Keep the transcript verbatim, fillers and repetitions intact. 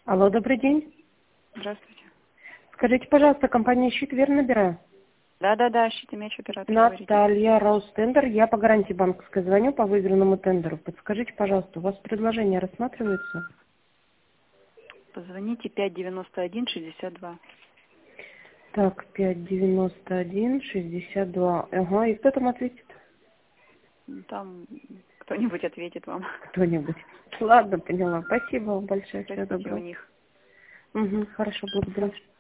Алло, добрый день. Здравствуйте. Скажите, пожалуйста, компания «Щит», верно набираю? Да-да-да, щит и меч, оператор, говорите. Наталья Ростендер, я по гарантии банковской звоню по выигранному тендеру. Подскажите, пожалуйста, у вас предложение рассматривается? Позвоните пять девяносто один шестьдесят два. Так, пять девяносто один шестьдесят два. Ага, и кто там ответит? Там кто-нибудь ответит вам. Кто-нибудь. Ладно, поняла. Спасибо вам большое. Всего Спросите у доброго. них. Угу, хорошо, благодарю.